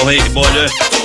Oui, voilà.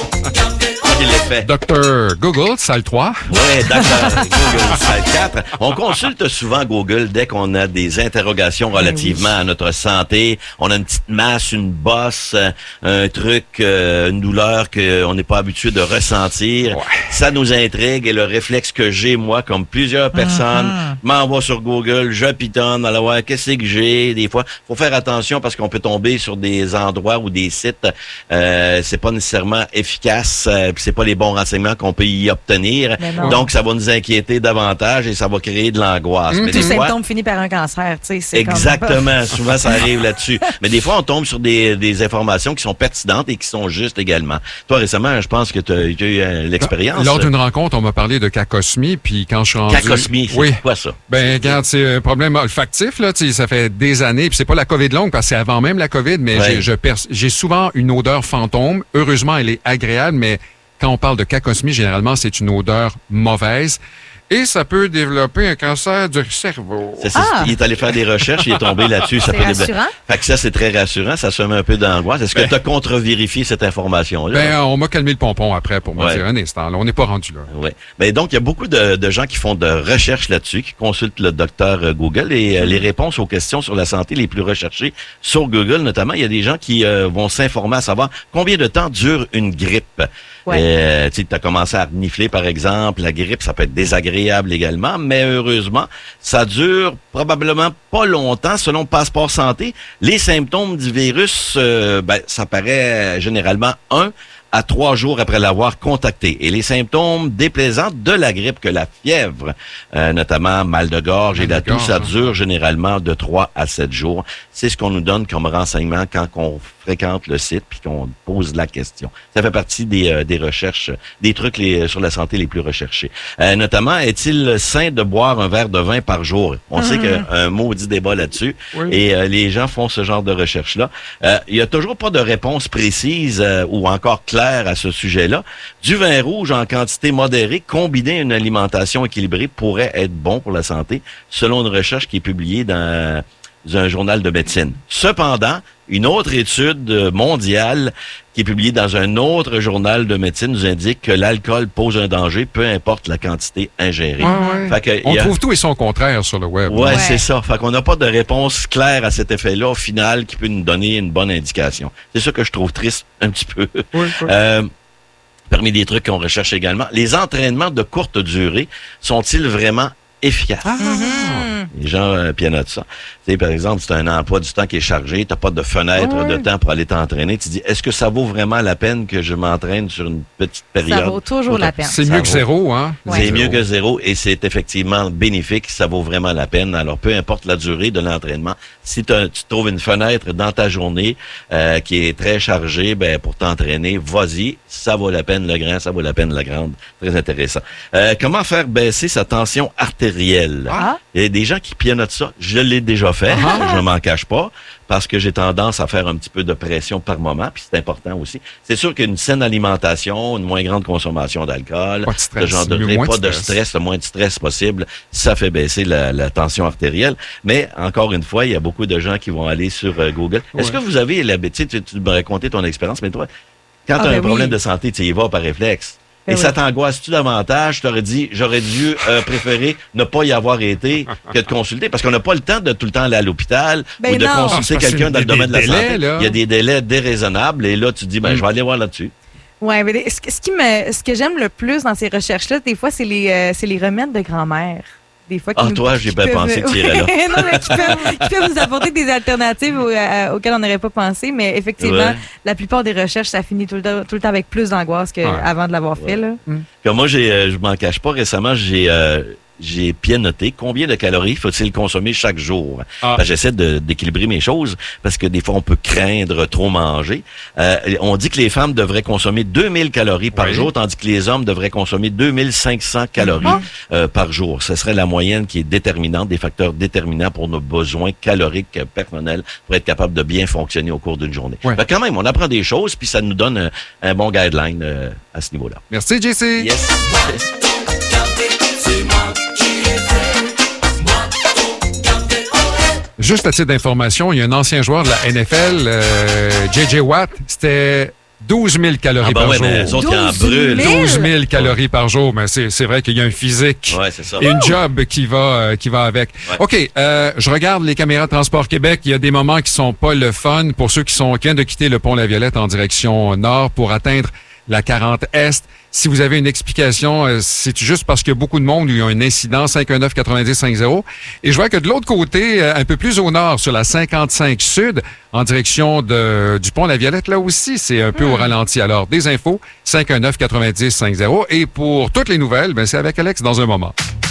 Il l'est fait. Dr. Google, salle 3. Oui, Dr. Google, salle 4. On consulte souvent Google dès qu'on a des interrogations relativement à notre santé. On a une petite masse, une bosse, un truc, une douleur qu'on n'est pas habitué de ressentir. Ouais. Ça nous intrigue et le réflexe que j'ai, moi, comme plusieurs personnes, m'envoie sur Google, je pitonne, alors ouais, qu'est-ce que j'ai? Des fois, faut faire attention parce qu'on peut tomber sur des endroits ou des sites, c'est pas nécessairement efficace, puis c'est pas les bons renseignements qu'on peut y obtenir. Donc, ça va nous inquiéter davantage et ça va créer de l'angoisse. Mais Tout des fois, symptôme finit par un cancer, tu sais. C'est exactement. Souvent, ça arrive là-dessus. Mais des fois, on tombe sur des informations qui sont pertinentes et qui sont justes également. Toi, récemment, je pense que tu as eu l'expérience. Lors d'une rencontre, on m'a parlé de cacosmie, puis quand je suis rendu... Cacosmie, c'est quoi ça? Ben, regarde, c'est un problème olfactif, là, tu sais, ça fait des années, puis c'est pas la COVID longue, parce que c'est avant même la COVID, mais j'ai souvent une odeur fantôme. Heureusement, elle est agréable, mais quand on parle de cacosmie, généralement, c'est une odeur mauvaise. Et ça peut développer un cancer du cerveau. Il est allé faire des recherches, il est tombé là-dessus. C'est rassurant. Fait que ça, c'est très rassurant. Ça se met un peu d'angoisse. Est-ce que tu as contre-vérifié cette information-là? Ben, on m'a calmé le pompon après pour me dire un instant. Là, on n'est pas rendu là. Oui. Ben, donc, il y a beaucoup de gens qui font de recherches là-dessus, qui consultent le docteur Google et les réponses aux questions sur la santé les plus recherchées sur Google, notamment, il y a des gens qui vont s'informer à savoir combien de temps dure une grippe. Ouais. Tu as commencé à renifler, par exemple. La grippe, ça peut être désagréable également, mais heureusement, ça dure probablement pas longtemps, selon Passeport Santé. Les symptômes du virus, ça paraît généralement 1 à 3 jours après l'avoir contacté. Et les symptômes déplaisants de la grippe que la fièvre, notamment mal de gorge et la toux, ça dure généralement de 3 à 7 jours. C'est ce qu'on nous donne comme renseignement quand on fréquente le site puis qu'on pose la question. Ça fait partie des recherches, des trucs sur la santé les plus recherchés. Notamment, est-il sain de boire un verre de vin par jour? On sait qu'il y a un maudit débat là-dessus et les gens font ce genre de recherche-là. Il y a toujours pas de réponse précise ou encore claire à ce sujet-là. Du vin rouge en quantité modérée combiné à une alimentation équilibrée pourrait être bon pour la santé, selon une recherche qui est publiée dans un journal de médecine. Cependant, une autre étude mondiale qui est publiée dans un autre journal de médecine nous indique que l'alcool pose un danger, peu importe la quantité ingérée. Fait que, on trouve tout et son contraire sur le web. Ouais, c'est ça. Fait qu'on n'a pas de réponse claire à cet effet-là, au final, qui peut nous donner une bonne indication. C'est ça que je trouve triste un petit peu. Parmi des trucs qu'on recherche également, les entraînements de courte durée sont-ils vraiment efficaces? Les gens pianotent ça. Tu sais, par exemple, c'est un emploi du temps qui est chargé, tu n'as pas de fenêtre de temps pour aller t'entraîner. Tu te dis, est-ce que ça vaut vraiment la peine que je m'entraîne sur une petite période? Ça vaut toujours la peine. C'est mieux que zéro, hein? C'est mieux que zéro et c'est effectivement bénéfique, ça vaut vraiment la peine. Alors, peu importe la durée de l'entraînement, si tu trouves une fenêtre dans ta journée qui est très chargée, pour t'entraîner, vas-y, ça vaut la peine le grand, ça vaut la peine la grande. Très intéressant. Comment faire baisser sa tension artérielle? Il y a des gens qui pianotent ça. Je l'ai déjà fait. Je ne m'en cache pas parce que j'ai tendance à faire un petit peu de pression par moment, puis c'est important aussi. C'est sûr qu'une saine alimentation, une moins grande consommation d'alcool, pas de stress, ce genre de stress, le moins de stress possible, ça fait baisser la tension artérielle. Mais encore une fois, il y a beaucoup de gens qui vont aller sur Google. Est-ce que vous avez l'habitude, tu me racontais ton expérience, mais toi, quand tu as un problème de santé, tu y vas par réflexe. Et ça t'angoisse-tu davantage? J'aurais dû préférer ne pas y avoir été que de consulter, parce qu'on n'a pas le temps de tout le temps aller à l'hôpital ou de consulter quelqu'un dans le domaine de la santé. Il y a des délais déraisonnables et là, tu te dis, je vais aller voir là-dessus. Oui, mais ce que j'aime le plus dans ces recherches-là, des fois, c'est les remèdes de grand-mère. Des fois, j'ai bien pensé que tu irais là. Non, mais qui peuvent nous apporter des alternatives auxquelles on n'aurait pas pensé. Mais effectivement, la plupart des recherches, ça finit tout le temps avec plus d'angoisse qu'avant de l'avoir fait. Là. Puis moi, je m'en cache pas, récemment, j'ai pianoté combien de calories faut-il consommer chaque jour. J'essaie d'équilibrer mes choses parce que des fois, on peut craindre trop manger. On dit que les femmes devraient consommer 2000 calories par jour, tandis que les hommes devraient consommer 2500 calories par jour. Ce serait la moyenne qui est déterminante, des facteurs déterminants pour nos besoins caloriques personnels pour être capable de bien fonctionner au cours d'une journée. Quand même, on apprend des choses puis ça nous donne un bon guideline à ce niveau-là. Merci, JC. Yes. Juste à titre d'information, il y a un ancien joueur de la NFL, J.J. Watt, c'était 12 000 calories par jour. Mais eux autres, ils en brûlent. 12 000 calories par jour, mais c'est vrai qu'il y a un physique et une job qui va avec. Ouais. OK, je regarde les caméras de Transport Québec. Il y a des moments qui sont pas le fun pour ceux qui viennent de quitter le pont La Violette en direction nord pour atteindre la 40 Est. Si vous avez une explication, c'est juste parce qu'il y a beaucoup de monde où il y a un incident, 519-9050. Et je vois que de l'autre côté, un peu plus au nord, sur la 55 Sud, en direction du pont La Violette, là aussi, c'est un peu au ralenti. Alors, des infos, 519-9050. Et pour toutes les nouvelles, c'est avec Alex dans un moment.